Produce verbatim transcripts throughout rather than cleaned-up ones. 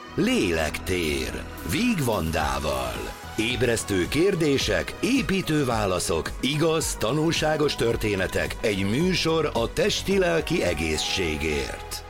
Lélektér Víg Vandával. Ébresztő kérdések, építő válaszok, igaz, tanulságos történetek, egy műsor a testi-lelki egészségért.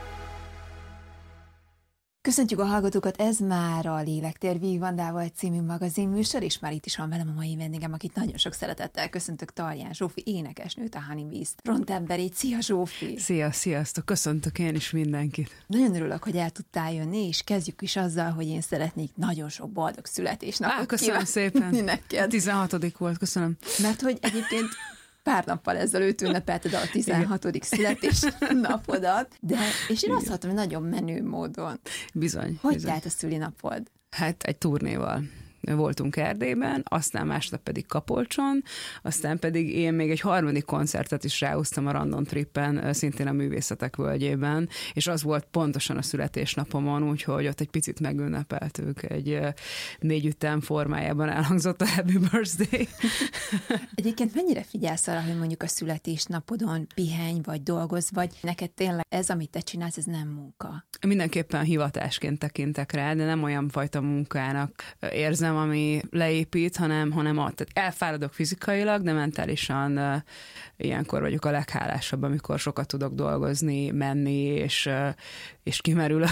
Köszöntjük a hallgatókat, ez már a Lélektér Víg Vandával című magazinműsor, és már itt is van velem a mai vendégem, akit nagyon sok szeretettel köszöntök, Talján Zsófi énekesnőt, a Honeybeast frontemberét. Szia Zsófi! Szia, sziasztok! Köszöntök én is mindenkit! Nagyon örülök, hogy el tudtál jönni, és kezdjük is azzal, hogy én szeretnék nagyon sok boldog születésnapot Á, köszönöm szépen! Neked. tizenhatodik volt, köszönöm. Mert hogy egyébként pár nappal ezelőtt ünnepelted a tizenhatodik születésnapodat, de és én azt hallottam, hogy nagyon menő módon. Bizony. Hogy bizony. telt a szülinapod? Hát egy turnéval voltunk Erdélyben, aztán másnap pedig Kapolcson, aztán pedig én még egy harmadik koncertet is ráhúztam a Random Trippen, szintén a Művészetek Völgyében, és az volt pontosan a születésnapomon, úgyhogy ott egy picit megünnepeltük, egy négy ütem formájában elhangzott a Happy Birthday. Egyébként mennyire figyelsz arra, hogy mondjuk a születésnapodon pihenj, vagy dolgozz, vagy neked tényleg ez, amit te csinálsz, ez nem munka? Mindenképpen hivatásként tekintek rá, de nem olyan fajta munkának érzem, ami leépít, hanem, hanem a, tehát elfáradok fizikailag, de mentálisan uh, ilyenkor vagyok a leghálásabb, amikor sokat tudok dolgozni, menni, és, uh, és kimerülök.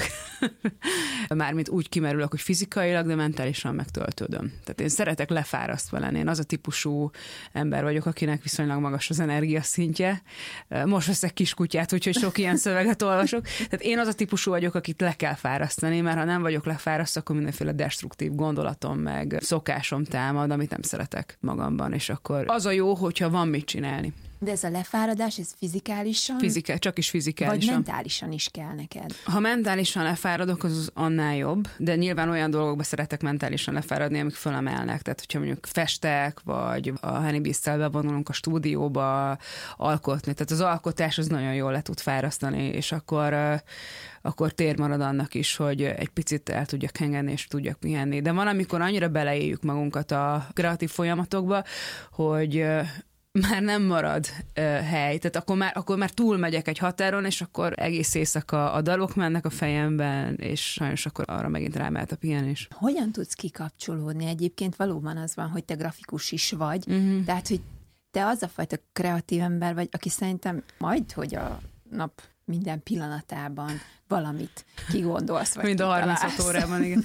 Mármint úgy kimerülök, hogy fizikailag, de mentálisan megtöltődöm. Tehát én szeretek lefárasztva lenni. Én az a típusú ember vagyok, akinek viszonylag magas az energiaszintje. Most veszek kiskutyát, úgyhogy sok ilyen szöveget olvasok. Tehát én az a típusú vagyok, akit le kell fárasztani, mert ha nem vagyok lefárasztva, akkor mindenféle destruktív gondolatom meg szokásom támad, amit nem szeretek magamban, és akkor az a jó, hogyha van mit csinálni. De ez a lefáradás, ez fizikálisan? Fizika, csak is fizikálisan. Vagy mentálisan is kell neked? Ha mentálisan lefáradok, az, az annál jobb, de nyilván olyan dolgokba szeretek mentálisan lefáradni, amik fölemelnek. Tehát, hogyha mondjuk festek, vagy a Honeybeast-tel bevonulunk a stúdióba alkotni. Tehát az alkotás az nagyon jól le tud fárasztani, és akkor, akkor tér marad annak is, hogy egy picit el tudjak hengedni, és tudjak pihenni. De van, amikor annyira beleéljük magunkat a kreatív folyamatokba, hogy már nem marad uh, hely, tehát akkor már, akkor már túlmegyek egy határon, és akkor egész éjszaka a dalok mennek a fejemben, és sajnos akkor arra megint rámelt a pihenés. Hogyan tudsz kikapcsolódni? Egyébként valóban az van, hogy te grafikus is vagy, uh-huh. Tehát, hogy te az a fajta kreatív ember vagy, aki szerintem majd, hogy a nap minden pillanatában valamit kigondolsz, vagy mind a harminchat órában, igen.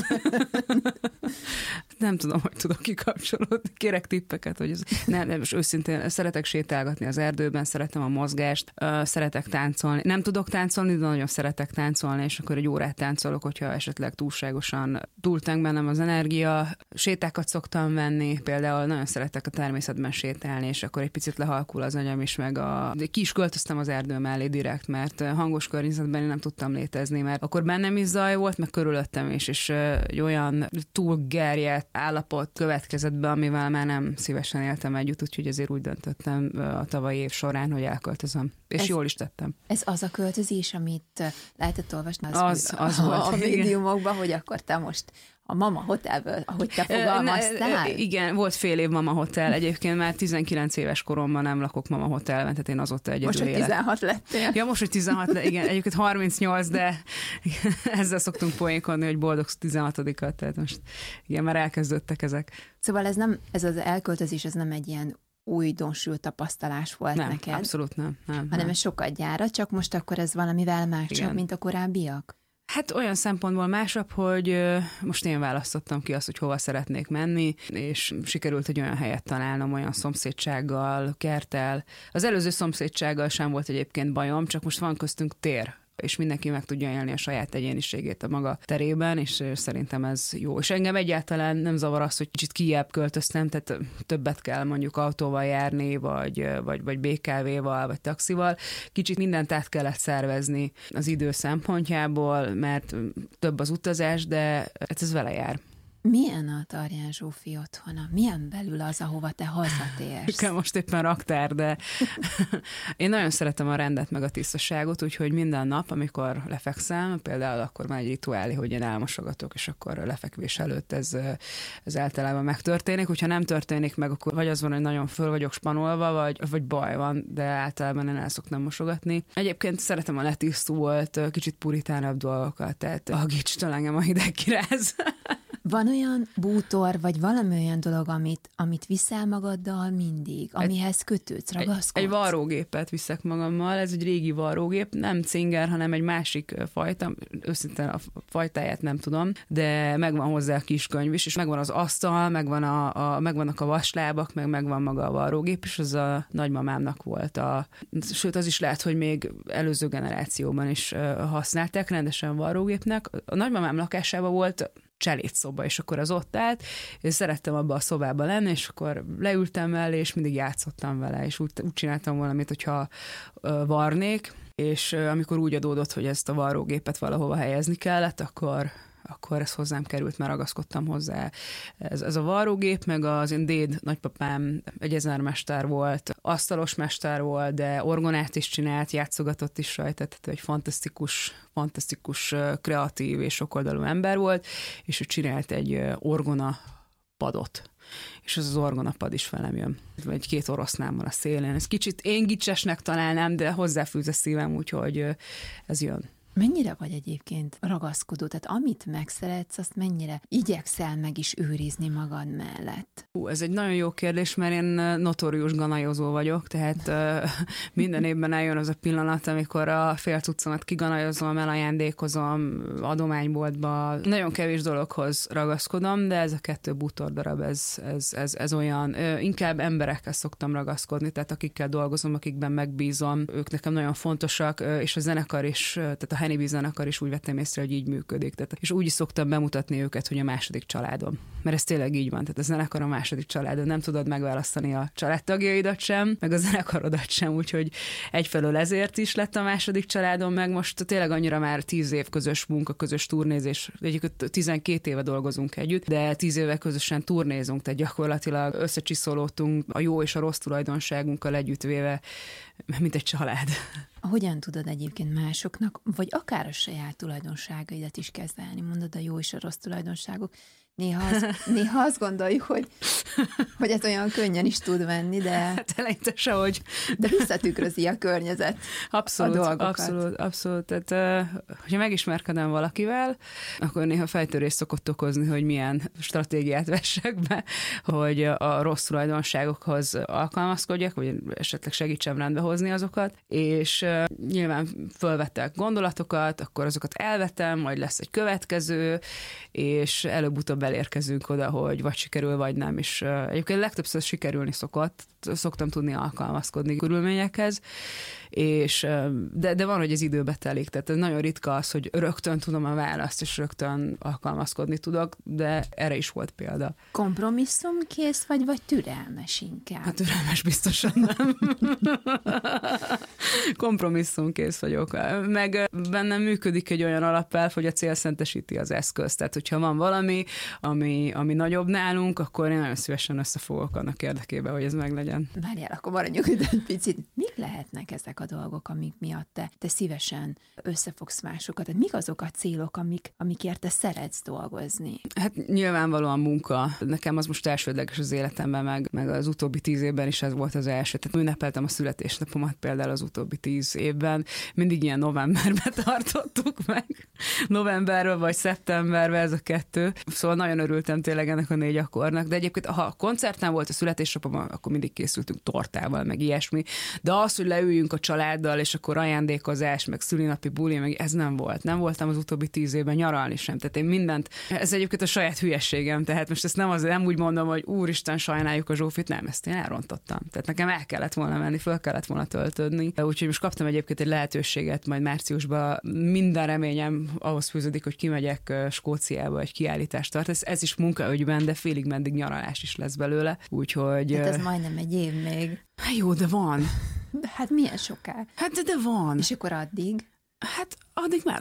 Nem tudom, hogy tudok kikapcsolódni. Kérek tippeket, hogy ez... Nem, nem, most őszintén szeretek sétálgatni az erdőben, szeretem a mozgást, szeretek táncolni. Nem tudok táncolni, de nagyon szeretek táncolni, és akkor egy órát táncolok, hogyha esetleg túlságosan túlteng bennem az energia. Sétákat szoktam venni, például nagyon szeretek a természetben sétálni, és akkor egy picit lehalkul az agyam is, meg a... De ki is költöztem az erdő mellé direkt, mert hangos környezetben én nem tudtam létezni, mert akkor bennem is zaj volt, meg körülöttem is, és egy olyan túlgerjedt állapot következett be, amivel már nem szívesen éltem együtt, úgyhogy ezért úgy döntöttem a tavalyi év során, hogy elköltözöm. És ez, jól is tettem. Ez az a költözés, amit lehetett olvasni az, az, az a, volt, a médiumokban, hogy akkor te most a Mama Hotelből, ahogy te fogalmaztál? Igen, volt fél év Mama Hotel. Egyébként már tizenkilenc éves koromban nem lakok Mama Hotelben, tehát én azóta egyedül most, hogy élek. tizenhat lettél. Ja, most, hogy tizenhat, le, igen, egyébként harmincnyolc, de ezzel szoktunk poénkodni, hogy boldog tizenhatodikat, tehát most igen, már elkezdődtek ezek. Szóval ez nem, ez az elköltözés, ez nem egy ilyen újdonsült tapasztalás volt nem, neked. Abszolút nem. nem hanem nem. ez sokat gyára, csak most akkor ez valamivel másabb, mint a korábbiak? Hát olyan szempontból másabb, hogy most én választottam ki azt, hogy hova szeretnék menni, és sikerült egy olyan helyet találnom, olyan szomszédsággal, kerttel. Az előző szomszédsággal sem volt egyébként bajom, csak most van köztünk tér, és mindenki meg tudja élni a saját egyéniségét a maga terében, és szerintem ez jó. És engem egyáltalán nem zavar az, hogy kicsit kijebb költöztem, tehát többet kell mondjuk autóval járni, vagy, vagy, vagy bé ká véval, vagy taxival. Kicsit mindent át kellett szervezni az idő szempontjából, mert több az utazás, de ez vele jár. Milyen a Tarján Zsófi otthona? Milyen belül az, ahova te hazatérsz? Most éppen raktár, de én nagyon szeretem a rendet meg a tisztaságot, úgyhogy minden nap, amikor lefekszem, például akkor már egy rituálé, hogy én elmosogatok, és akkor lefekvés előtt ez, ez általában megtörténik. Hogyha nem történik meg, akkor vagy az van, hogy nagyon föl vagyok spanolva, vagy, vagy baj van, de általában én el szoktam mosogatni. Egyébként szeretem a letisztult, kicsit puritánabb dolgokat, tehát a gicstől engem a hideg kiráz. Van olyan bútor, vagy valami olyan dolog, amit, amit viszel magaddal mindig, amihez kötődsz, ragaszkodsz? Egy, egy varrógépet viszek magammal, ez egy régi varrógép, nem cinger, hanem egy másik fajta, őszintén a fajtáját nem tudom, de megvan hozzá a kis könyv is, és megvan az asztal, megvan a, a, megvannak a vaslábak, meg megvan maga a varrógép, és az a nagymamámnak volt a, sőt az is lehet, hogy még előző generációban is használták rendesen varrógépnek. A nagymamám lakásában volt cselédszoba, és akkor az ott állt, és szerettem abba a szobába lenni, és akkor leültem mellé, és mindig játszottam vele, és úgy, úgy csináltam valamit, hogyha uh, varnék, és uh, amikor úgy adódott, hogy ezt a varrógépet valahova helyezni kellett, akkor akkor ez hozzám került, mert ragaszkodtam hozzá. Ez, ez a varrógép, meg az én déd nagypapám egy ezermester volt, asztalos mester volt, de orgonát is csinált, játszogatott is rajta, tehát egy fantasztikus, fantasztikus, kreatív és sokoldalú ember volt, és ő csinált egy orgona padot. És az az orgonapad is velem jön. Egy két oroszlán van a szélén. Ez kicsit én gicsesnek találnám, de hozzáfűz a szívem, úgyhogy ez jön. Mennyire vagy egyébként ragaszkodó? Tehát amit megszeretsz, azt mennyire igyekszel meg is őrizni magad mellett? Hú, ez egy nagyon jó kérdés, mert én notórius ganajozó vagyok, tehát uh, minden évben eljön az a pillanat, amikor a fél cuccomat kiganajozom, elajándékozom adományboltba. Nagyon kevés dologhoz ragaszkodom, de ez a kettő bútordarab, ez, ez, ez, ez olyan, uh, inkább emberekhez szoktam ragaszkodni, tehát akikkel dolgozom, akikben megbízom, ők nekem nagyon fontosak, uh, és a zenekar is, uh, tehát a Henny B zenekar is úgy vettem észre, hogy így működik. Tehát, és úgy is szoktam bemutatni őket, hogy a második családom. Mert ez tényleg így van. Tehát a zenekar a második családod. Nem tudod megválasztani a családtagjaidat sem, meg a zenekarodat sem, úgyhogy egyfelől ezért is lett a második családom, meg most tényleg annyira már tíz év közös munka, közös turnézés. Egyébként tizenkét éve dolgozunk együtt, de tíz éve közösen turnézunk, tehát gyakorlatilag összecsiszolódtunk a jó és a rossz tulajdonságunkkal együttvéve, mint egy család. Hogyan tudod egyébként másoknak, vagy akár a saját tulajdonságaidat is kezelni? Mondod a jó és a rossz tulajdonságok. Néha, az, néha azt gondoljuk, hogy, hogy ez olyan könnyen is tud venni, de... Hát eleinte sehogy. De visszatükrözi a környezet abszolút, a dolgokat. Abszolút, abszolút. Tehát, hogyha megismerkedem valakivel, akkor néha fejtörés szokott okozni, hogy milyen stratégiát vessek be, hogy a rossz tulajdonságokhoz alkalmazkodjak, vagy esetleg segítsem rendbe hozni azokat, és uh, nyilván fölvettek gondolatokat, akkor azokat elvetem, majd lesz egy következő, és előbb-utóbb elérkezünk oda, hogy vagy sikerül, vagy nem, és uh, egyébként legtöbbször sikerülni szokott, szoktam tudni alkalmazkodni körülményekhez, és, uh, de, de van, hogy ez időbe telik, tehát ez nagyon ritka az, hogy rögtön tudom a választ, és rögtön alkalmazkodni tudok, de erre is volt példa. Kompromisszumkész vagy, vagy türelmes inkább? Hát türelmes biztosan nem. Kompromisszumkész vagyok. Meg bennem működik egy olyan alapelv, hogy a cél szentesíti az eszközt. Tehát, hogyha van valami, ami, ami nagyobb nálunk, akkor én nagyon szívesen összefogok annak érdekében, hogy ez meglegyen. Várjál, akkor maradjunk egy picit. Mik lehetnek ezek a dolgok, amik miatt te, te szívesen összefogsz másokat? Tehát mik azok a célok, amik, amikért te szeretsz dolgozni? Hát nyilvánvalóan munka. Nekem az most elsődleges az életemben, meg, meg az utóbbi tíz évben is ez volt az első. Tehát ünnepeltem a születésnapomat például az utóbbi tíz évben. Mindig ilyen novemberben tartottuk meg. Novemberről vagy szeptemberben ez a kettő. Szóval nagyon örültem tényleg ennek a négy akkornak. De egyébként, ha koncerten volt a születésnapom, akkor mindig készültünk tortával, meg ilyesmi. De az, hogy leüljünk a családdal, és akkor ajándékozás, meg szülinapi buli, meg ez nem volt. Nem voltam az utóbbi tíz évben nyaralni sem. Tehát én mindent, ez egyébként a saját hülyeségem, tehát most ezt nem, az, nem úgy mondom, hogy úristen, sajnáljuk a Zsófit, nem, ezt én elrontottam. Tehát nekem el kellett volna menni, föl kellett volna töltődni. Úgyhogy most kaptam egyébként egy lehetőséget, majd márciusban minden reményem ahhoz fűződik, hogy kimegyek Skóciába egy kiállítást tart. Ez, ez is munkaügyben, de félig meddig nyaralás is lesz belőle. Úgyhogy... Hát ez majdnem egy év még. Hát jó, de van. De hát milyen soká? Hát de, de van. És akkor addig? Hát addig meló.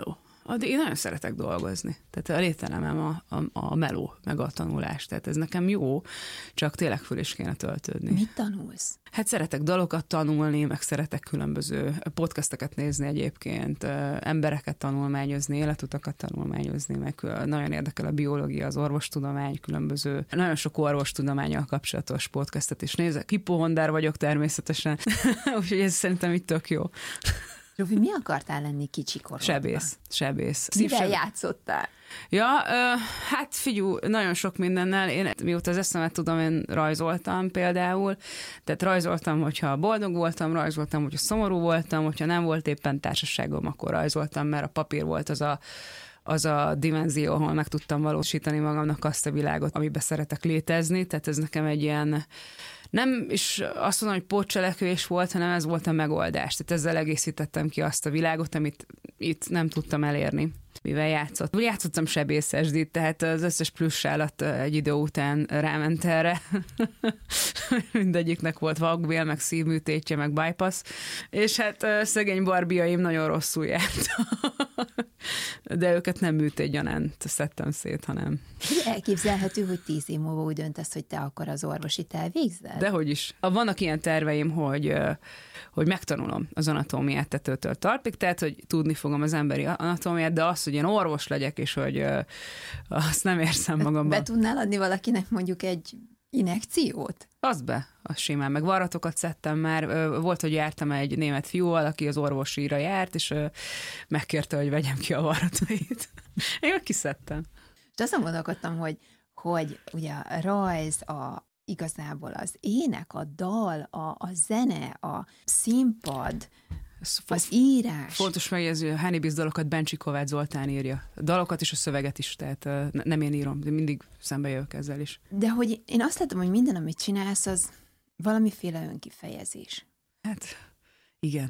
Én nagyon szeretek dolgozni. Tehát a lételemem a, a, a meló, meg a tanulás. Tehát ez nekem jó, csak tényleg föl is kéne töltődni. Mit tanulsz? Hát szeretek dalokat tanulni, meg szeretek különböző podcasteket nézni egyébként, embereket tanulmányozni, életutakat tanulmányozni, meg nagyon érdekel a biológia, az orvostudomány, különböző, nagyon sok orvostudománnyal kapcsolatos podcastet is nézek. Hipohondár vagyok természetesen, úgyhogy ez szerintem itt tök jó. Zsófi, mi akartál lenni kicsikorban? Sebész, sebész. Mivel Szívseb... játszottál? Ja, ö, hát figyú, nagyon sok mindennel. Én mióta az eszemet tudom, én rajzoltam például. Tehát rajzoltam, hogyha boldog voltam, rajzoltam, hogyha szomorú voltam, hogyha nem volt éppen társaságom, akkor rajzoltam, mert a papír volt az a az a dimenzió, ahol meg tudtam valósítani magamnak azt a világot, amiben szeretek létezni. Tehát ez nekem egy ilyen, nem is azt mondom, hogy pótcselekvés volt, hanem ez volt a megoldás. Tehát ezzel egészítettem ki azt a világot, amit itt nem tudtam elérni, mivel játszott. Játszottam sebészesdit, tehát az összes plusz állat egy idő után ráment erre. Mindegyiknek volt vakbél, meg szívműtétje, meg bypass. És hát szegény barbiaim nagyon rosszul járt. De őket nem műtétgyanánt szedtem szét, hanem... Elképzelhető, hogy tíz év múlva úgy döntesz, hogy te akkor az orvosit elvégzed? Dehogy is. Vannak ilyen terveim, hogy, hogy megtanulom az anatómiát tetőtől talpig, tehát, hogy tudni fogom az emberi anatómiát, de az, hogy én orvos legyek, és hogy azt nem érzem magamban. Be tudnál adni valakinek mondjuk egy injekciót? Az be, az simán. Meg varratokat szedtem már. Volt, hogy jártam egy német fiúval, aki az orvosíra járt, és megkérte, hogy vegyem ki a varratait. Én meg kiszedtem. És azon gondolkodtam, hogy, hogy ugye a rajz, a, igazából az ének, a dal, a, a zene, a színpad, az írás. Fontos megjegyzni, a Hánibis dalokat Bencsi Kovács Zoltán írja. A dalokat és a szöveget is, tehát nem én írom, de mindig szembe jövök ezzel is. De hogy én azt látom, hogy minden, amit csinálsz, az valamiféle önkifejezés. Hát, igen.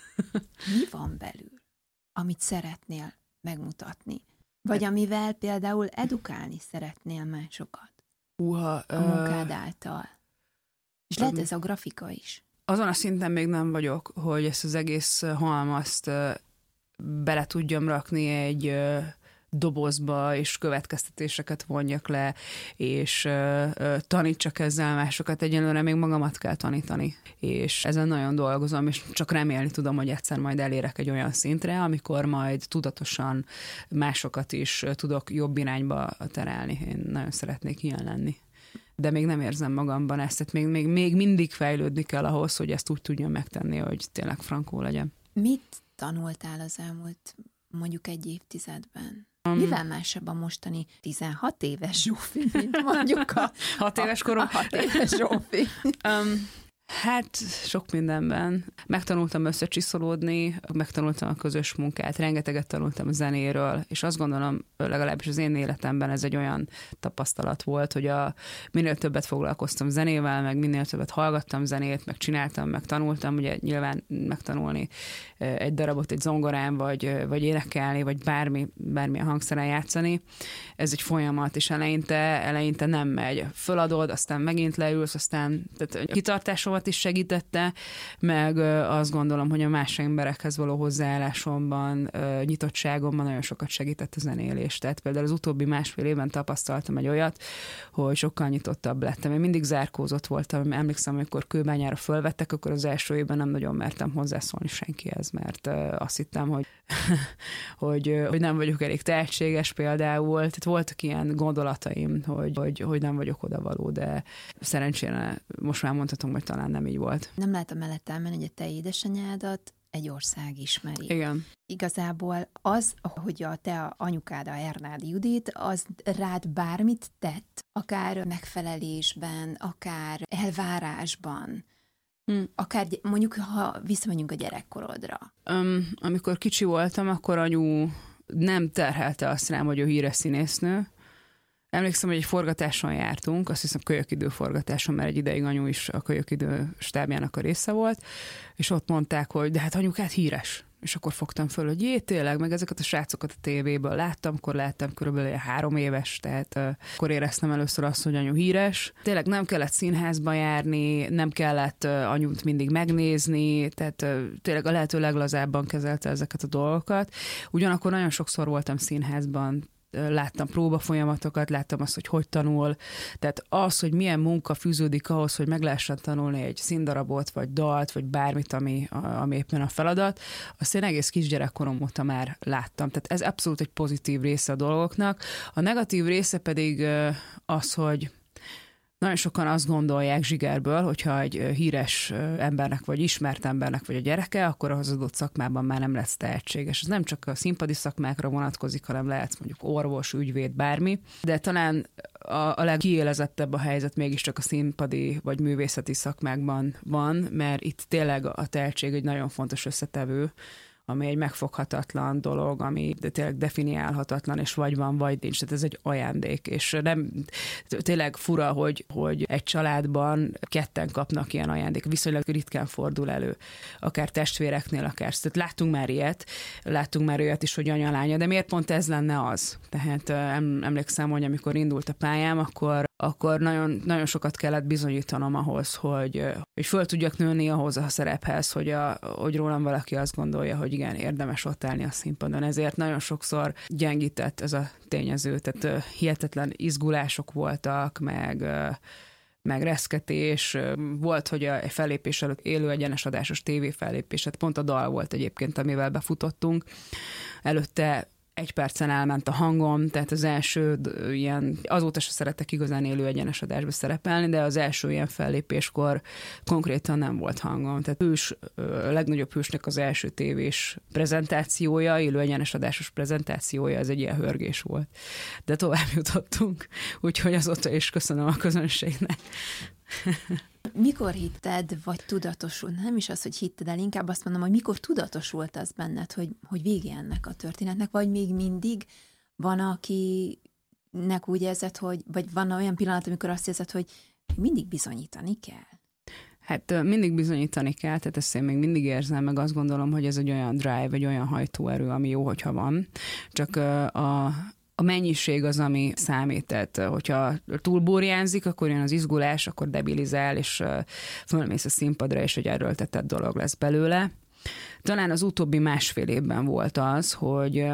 Mi van belül, amit szeretnél megmutatni? Vagy amivel például edukálni szeretnél másokat? Uha, a munkád által. És lehet ez a grafika is. Azon a szinten még nem vagyok, hogy ezt az egész halmazt bele tudjam rakni egy dobozba, és következtetéseket vonjak le, és tanítsak ezzel másokat. Egyelőre még magamat kell tanítani. És ezen nagyon dolgozom, és csak remélni tudom, hogy egyszer majd elérek egy olyan szintre, amikor majd tudatosan másokat is tudok jobb irányba terelni. Én nagyon szeretnék ilyen lenni. De még nem érzem magamban ezt, tehát még, még, még mindig fejlődni kell ahhoz, hogy ezt úgy tudjam megtenni, hogy tényleg frankó legyen. Mit tanultál az elmúlt mondjuk egy évtizedben? Um, Mivel másabb a mostani tizenhat éves Zsófi, mint mondjuk a hat éves korom? A hat éves Zsófi. um, Hát sok mindenben. Megtanultam összecsiszolódni, megtanultam a közös munkát, rengeteget tanultam a zenéről, és azt gondolom, legalábbis az én életemben ez egy olyan tapasztalat volt, hogy a, minél többet foglalkoztam zenével, meg minél többet hallgattam zenét, meg csináltam, meg tanultam, ugye nyilván megtanulni egy darabot egy zongorán, vagy, vagy énekelni, vagy bármi, bármilyen hangszeren játszani. Ez egy folyamat, és eleinte, eleinte nem megy. Föladod, aztán megint leülsz, aztán tehát kitartásom is segítette, meg azt gondolom, hogy a más emberekhez való hozzáállásomban, nyitottságomban nagyon sokat segített a zenélés. Tehát például az utóbbi másfél évben tapasztaltam egy olyat, hogy sokkal nyitottabb lettem. Én mindig zárkózott voltam, emlékszem, amikor Kőbányára fölvettek, akkor az első évben nem nagyon mertem hozzászólni senkihez, mert azt hittem, hogy, hogy, hogy nem vagyok elég tehetséges például. Tehát voltak ilyen gondolataim, hogy, hogy, hogy nem vagyok odavaló, de szerencsére most már mondhatom, hogy talán nem így volt. Nem lehet a mellett elmenni, hogy a te édesanyádat egy ország ismeri. Igen. Igazából az, hogy a te anyukád, a Hernádi Judit, az rád bármit tett, akár megfelelésben, akár elvárásban, hm. akár mondjuk, ha visszamegyünk a gyerekkorodra. Um, amikor kicsi voltam, akkor anyu nem terhelte azt rám, hogy ő híres színésznő. Emlékszem, hogy egy forgatáson jártunk, azt hiszem Kölyökidő forgatáson, mert egy ideig anyu is a Kölyökidő stábjának a része volt, és ott mondták, hogy de hát anyukát híres. És akkor fogtam föl, hogy jé, tényleg, meg ezeket a srácokat a tévéből láttam, akkor láttam körülbelül három éves, tehát uh, akkor éreztem először azt, hogy anyu híres. Tényleg nem kellett színházba járni, nem kellett uh, anyut mindig megnézni, tehát uh, tényleg a lehető leglazábban kezelte ezeket a dolgokat. Ugyanakkor nagyon sokszor voltam színházban, láttam próbafolyamatokat, láttam azt, hogy hogy tanul, tehát az, hogy milyen munka fűződik ahhoz, hogy meg lehessen tanulni egy színdarabot, vagy dalt, vagy bármit, ami, ami éppen a feladat, azt én egész kisgyerekkorom óta már láttam. Tehát ez abszolút egy pozitív része a dolgoknak. A negatív része pedig az, hogy nagyon sokan azt gondolják zsigerből, hogyha egy híres embernek, vagy ismert embernek vagy a gyereke, akkor az adott szakmában már nem lesz tehetséges. Ez nem csak a színpadi szakmákra vonatkozik, hanem lehet mondjuk orvos, ügyvéd, bármi. De talán a, a legkiélezettebb a helyzet mégiscsak a színpadi vagy művészeti szakmákban van, mert itt tényleg a tehetség egy nagyon fontos összetevő, ami egy megfoghatatlan dolog, ami tényleg definiálhatatlan, és vagy van, vagy nincs. Tehát ez egy ajándék, és nem tényleg fura, hogy, hogy egy családban ketten kapnak ilyen ajándék. Viszonylag ritkán fordul elő, akár testvéreknél, akár. Tehát láttunk már ilyet, láttunk már olyat is, hogy anya-lánya, de miért pont ez lenne az? Tehát emlékszem, hogy amikor indult a pályám, akkor akkor nagyon, nagyon sokat kellett bizonyítanom ahhoz, hogy, hogy föl tudjak nőni ahhoz a szerephez, hogy, a, hogy rólam valaki azt gondolja, hogy igen, érdemes ott állni a színpadon. Ezért nagyon sokszor gyengített ez a tényező, tehát hihetetlen izgulások voltak, meg, meg reszketés. Volt, hogy a fellépés előtt élő egyenes adásos tévéfellépés, hát pont a dal volt egyébként, amivel befutottunk. Előtte egy percen elment a hangom, tehát az első ilyen, azóta se szeretek igazán élő egyenes adásba szerepelni, de az első ilyen fellépéskor konkrétan nem volt hangom. Tehát hős, a legnagyobb hősnek az első tévés prezentációja, élő egyenes adásos prezentációja, ez egy ilyen hörgés volt. De tovább jutottunk, úgyhogy azóta is köszönöm a közönségnek. Mikor hitted, vagy tudatosult, nem is az, hogy hitted el, inkább azt mondom, hogy mikor tudatosult az benned, hogy, hogy vége ennek a történetnek, vagy még mindig van, akinek úgy érzed, hogy, vagy van olyan pillanat, amikor azt érzed, hogy mindig bizonyítani kell? Hát mindig bizonyítani kell, tehát ezt én még mindig érzem, meg azt gondolom, hogy ez egy olyan drive, egy olyan hajtóerő, ami jó, hogyha van. Csak a A mennyiség az, ami számít, tehát hogyha túlburjánzik, akkor jön az izgulás, akkor debilizál, és fölmész a színpadra, és egy erőltetett dolog lesz belőle. Talán az utóbbi másfél évben volt az, hogy,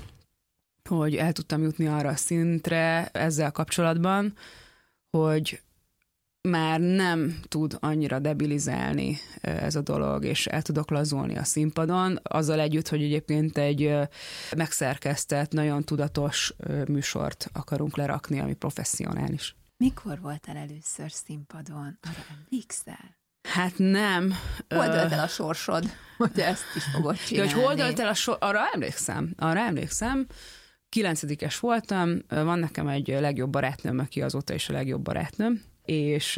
hogy el tudtam jutni arra a szintre ezzel kapcsolatban, hogy már nem tud annyira debilizálni ez a dolog, és el tudok lazulni a színpadon, azzal együtt, hogy egyébként egy megszerkesztett, nagyon tudatos műsort akarunk lerakni, ami professzionális. Mikor voltál először színpadon? Arra emlékszel? Hát nem. Hol dölt el a sorsod, hogy ezt is fogod csinálni? Ja, hogy hol dölt el a sorsod? Arra emlékszem. Arra emlékszem. Kilencedikes voltam, van nekem egy legjobb barátnőm, aki azóta is a legjobb barátnőm, és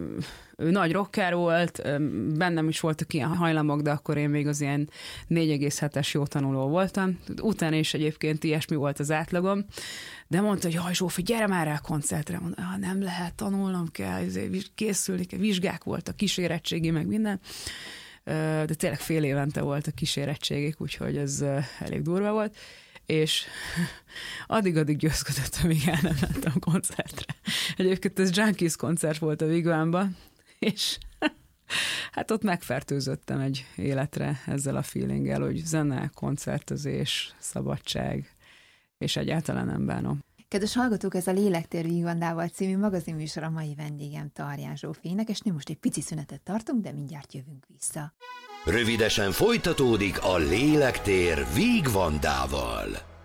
ő nagy rocker volt, bennem is voltak ilyen hajlamok, de akkor én még az ilyen négy egész hetes jó tanuló voltam. Utána is egyébként ilyesmi volt az átlagom, de mondta, hogy jaj Zsófi, gyere már el koncertre. Mondta, ah, nem lehet, tanulnom kell, készülni kell, vizsgák voltak, kísérettségi, meg minden. De tényleg fél évente volt a kísérettségek, úgyhogy ez elég durva volt. És addig-addig győzködött, amíg el nem mentem koncertre. Egyébként ez Junkies koncert volt a Wigwamban, és hát ott megfertőzöttem egy életre ezzel a feelinggel, hogy zene, koncertezés, szabadság, és egyáltalán nem bánom. Kedves hallgatók, ez a Lélektér Wigwandával című magazinműsor, a mai vendégem Tarján Zsófi énekesnő. Most egy pici szünetet tartunk, de mindjárt jövünk vissza. Rövidesen folytatódik a Lélektér Wigwandával.